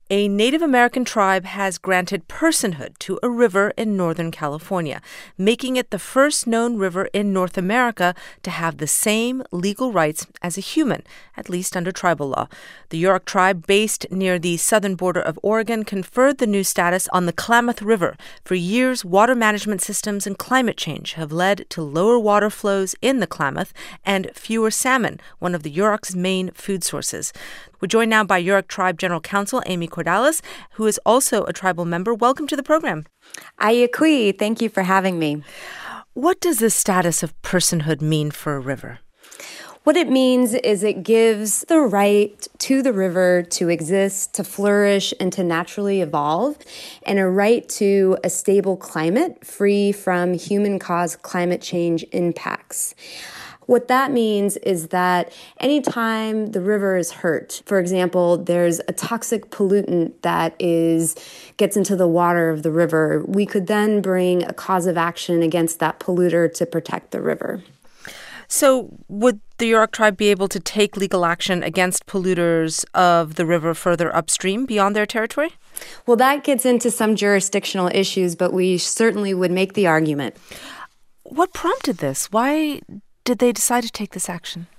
A Native American tribe has granted personhood to a river in Northern California, making it the first known river in North America to have the same legal rights as a human, at least under tribal law. The Yurok tribe, based near the southern border of Oregon, conferred the new status on the Klamath River. For years, water management systems and climate change have led to lower water flows in the Klamath and fewer salmon, one of the Yurok's main food sources. We're joined now by Yurok Tribe General Counsel Amy Cordalis, who is also a tribal member. Welcome to the program. Ayakui, thank you for having me. What does the status of personhood mean for a river? What it means is it gives the right to the river to exist, to flourish, and to naturally evolve, and a right to a stable climate free from human-caused climate change impacts. What that means is that anytime the river is hurt, for example, there's a toxic pollutant that gets into the water of the river, we could then bring a cause of action against that polluter to protect the river. So would the Yurok tribe be able to take legal action against polluters of the river further upstream beyond their territory? Well, that gets into some jurisdictional issues, but we certainly would make the argument. What prompted this? Why did they decide to take this action?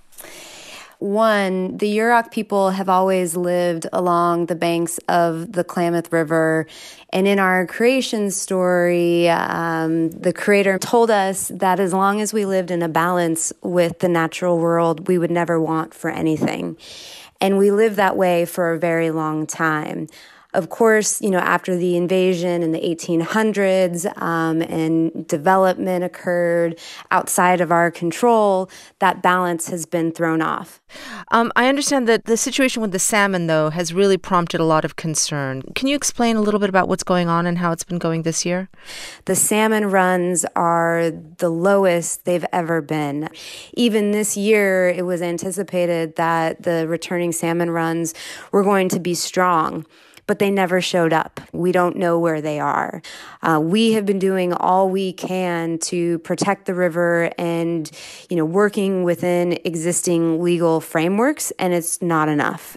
One, the Yurok people have always lived along the banks of the Klamath River. And in our creation story, the creator told us that as long as we lived in a balance with the natural world, we would never want for anything. And we lived that way for a very long time. Of course, after the invasion in the 1800s and development occurred outside of our control, that balance has been thrown off. I understand that the situation with the salmon, though, has really prompted a lot of concern. Can you explain a little bit about what's going on and how it's been going this year? The salmon runs are the lowest they've ever been. Even this year, it was anticipated that the returning salmon runs were going to be strong, but they never showed up. We don't know where they are. We have been doing all we can to protect the river and, working within existing legal frameworks, and it's not enough.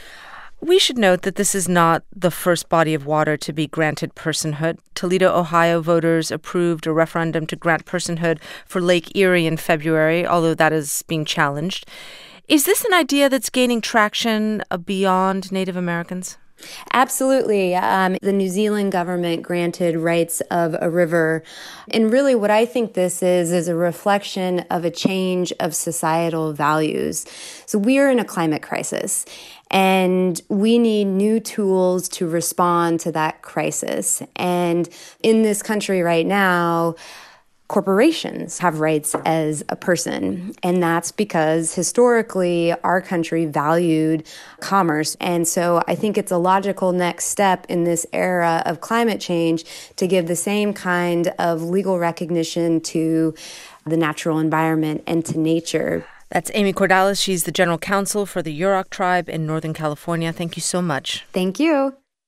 We should note that this is not the first body of water to be granted personhood. Toledo, Ohio voters approved a referendum to grant personhood for Lake Erie in February, although that is being challenged. Is this an idea that's gaining traction beyond Native Americans? Absolutely. The New Zealand government granted rights of a river. And really what I think this is a reflection of a change of societal values. So we are in a climate crisis, and we need new tools to respond to that crisis. And in this country right now, corporations have rights as a person, and that's because historically our country valued commerce. And so I think it's a logical next step in this era of climate change to give the same kind of legal recognition to the natural environment and to nature. That's Amy Cordalis. She's the General Counsel for the Yurok tribe in Northern California. Thank you so much. Thank you.